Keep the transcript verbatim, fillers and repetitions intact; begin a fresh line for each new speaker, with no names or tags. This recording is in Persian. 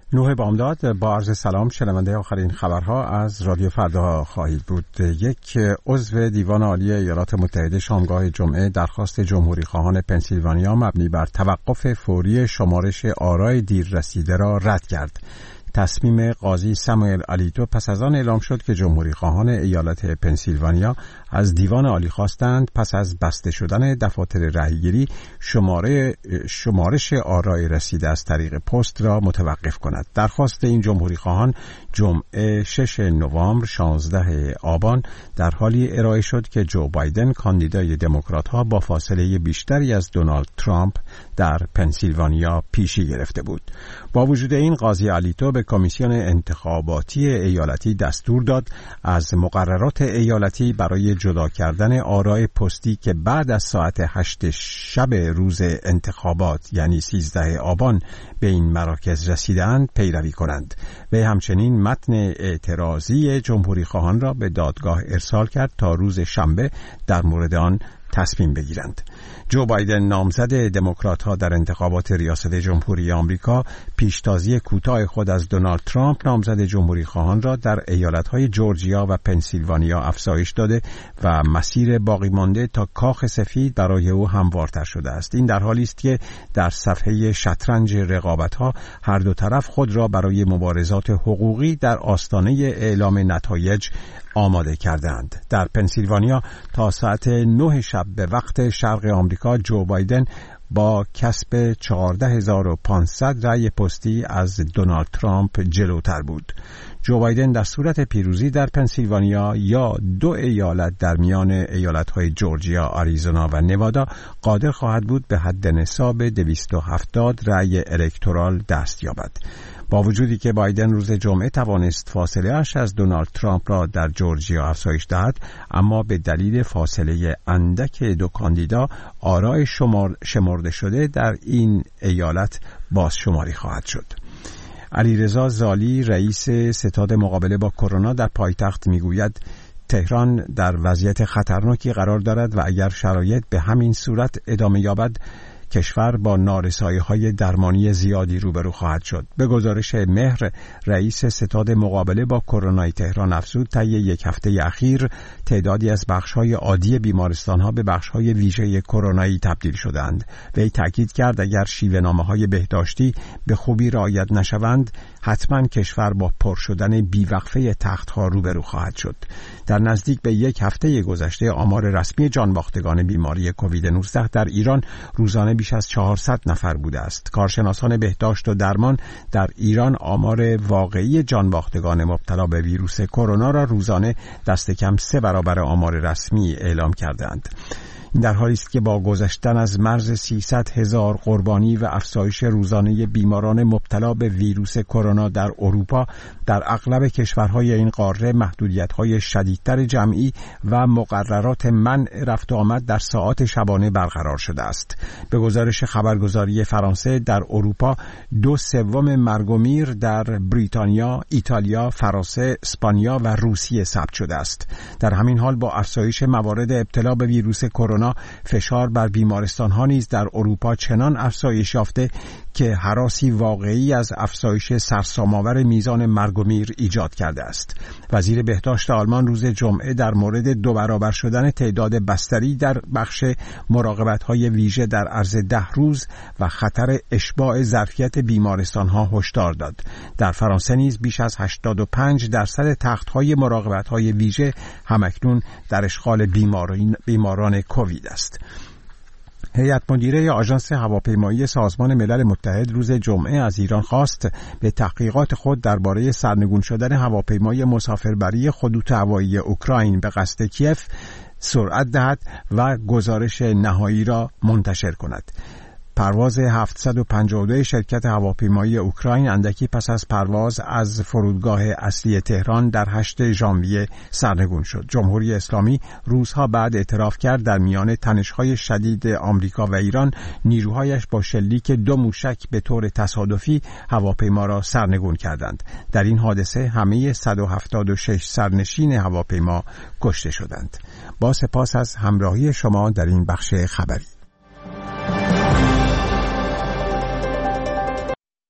نوح بامداد با عرض سلام. شنونده آخرین خبرها از رادیو فردا خواهید بود. یک عضو دیوان عالی ایالات متحده شامگاه جمعه درخواست جمهوری خواهان پنسیلوانیا مبنی بر توقف فوری شمارش آرای دیررسیده را رد کرد. تصمیم قاضی ساموئل آلیتو پس از آن اعلام شد که جمهوری خواهان ایالت پنسیلوانیا از دیوان عالی خواستند پس از بسته شدن دفاتر رأیگیری شماره شمارش آرای رسیده از طریق پست را متوقف کند. درخواست این جمهوری خواهان جمعه شش نوامبر شانزده آبان در حالی ارائه شد که جو بایدن کاندیدای دموکرات‌ها با فاصله بیشتری از دونالد ترامپ در پنسیلوانیا پیشی گرفته بود. با وجود این قاضی آلیتو به کمیسیون انتخاباتی ایالتی دستور داد از مقررات ایالتی برای جدا کردن آرای پستی که بعد از ساعت هشت شب روز انتخابات یعنی سیزده آبان به این مراکز رسیدند پیروی کنند. و همچنین متن اعتراضی جمهوری خواهان را به دادگاه ارسال کرد تا روز شنبه در مورد آن تصمیم بگیرند. جو بایدن نامزد دموکرات‌ها در انتخابات ریاست جمهوری آمریکا پیشتازی کوتاه خود از دونالد ترامپ نامزد جمهوری خواهان را در ایالت‌های جورجیا و پنسیلوانیا افزایش داده و مسیر باقی مانده تا کاخ سفید برای او هموارتر شده است. این در حالی است که در صفحه شطرنج رقابت‌ها هر دو طرف خود را برای مبارزات حقوقی در آستانه اعلام نتایج آماده کردند. در پنسیلوانیا تا ساعت نه شب به وقت شرق آمریکا جو بایدن با کسب چهارده هزار و پانصد رأی پستی از دونالد ترامپ جلوتر بود. جو بایدن در صورت پیروزی در پنسیلوانیا یا دو ایالت در میان ایالت‌های جورجیا، آریزونا و نوادا قادر خواهد بود به حد نصاب دویست و هفتاد رأی الکترال دست یابد. با وجودی که بایدن روز جمعه توانست فاصله اش از دونالد ترامپ را در جورجیا افزایش دهد، اما به دلیل فاصله اندک دو کاندیدا آرای شمار شمرده شده در این ایالت بازشماری خواهد شد. علیرضا زالی رئیس ستاد مقابله با کرونا در پایتخت میگوید تهران در وضعیت خطرناکی قرار دارد و اگر شرایط به همین صورت ادامه یابد کشور با نارسایی‌های درمانی زیادی روبرو خواهد شد. به گزارش مهر رئیس ستاد مقابله با کرونا تهران افزود طی یک هفته اخیر تعدادی از بخش‌های عادی بیمارستان‌ها به بخش‌های ویژه کرونایی تبدیل شدند. وی تاکید کرد اگر شیوه‌نامه‌های بهداشتی به خوبی رعایت نشوند حتما کشور با پر شدن بیوقفه تخت‌ها روبرو خواهد شد. در نزدیک به یک هفته گذشته آمار رسمی جانباختگان بیماری کووید نوزده در ایران روزانه بیش از چهارصد نفر بوده است. کارشناسان بهداشت و درمان در ایران آمار واقعی جانباختگان مبتلا به ویروس کرونا را روزانه دست کم سه برابر آمار رسمی اعلام کردند. این در حالی است که با گذشتن از مرز سیصد هزار قربانی و افزایش روزانه بیماران مبتلا به ویروس کرونا در اروپا، در اغلب کشورهای این قاره محدودیت‌های شدیدتر جمعی و مقررات منع رفت و آمد در ساعات شبانه برقرار شده است. به گزارش خبرگزاری فرانسه در اروپا دو سوم مرگ و میر در بریتانیا، ایتالیا، فرانسه، اسپانیا و روسیه ثبت شده است. در همین حال با افزایش موارد ابتلا به ویروس کرونا فشار بر بیمارستان‌ها نیز در اروپا چنان افزایش یافته که هراسی واقعی از افزایش سرسام‌آور میزان مرگ و میر ایجاد کرده است. وزیر بهداشت آلمان روز جمعه در مورد دو برابر شدن تعداد بستری در بخش مراقبت‌های ویژه در عرض ده روز و خطر اشباع ظرفیت بیمارستان‌ها هشدار داد. در فرانسه نیز بیش از هشتاد و پنج درصد تخت‌های مراقبت‌های ویژه همکنون در اشغال بیماران بیماران کووید است. هیئت مدیره آژانس هواپیمایی سازمان ملل متحد روز جمعه از ایران خواست به تحقیقات خود درباره سرنگون شدن هواپیمای مسافربری خطوط هوایی اوکراین به قصد کیف سرعت دهد و گزارش نهایی را منتشر کند. پرواز هفتصد و پنجاه و دو شرکت هواپیمایی اوکراین اندکی پس از پرواز از فرودگاه اصلی تهران در هشتم ژانویه سرنگون شد. جمهوری اسلامی روزها بعد اعتراف کرد در میان تنش‌های شدید آمریکا و ایران نیروهایش با شلیک دو موشک به طور تصادفی هواپیما را سرنگون کردند. در این حادثه همه صد و هفتاد و شش سرنشین هواپیما کشته شدند. با سپاس از همراهی شما در این بخش خبری.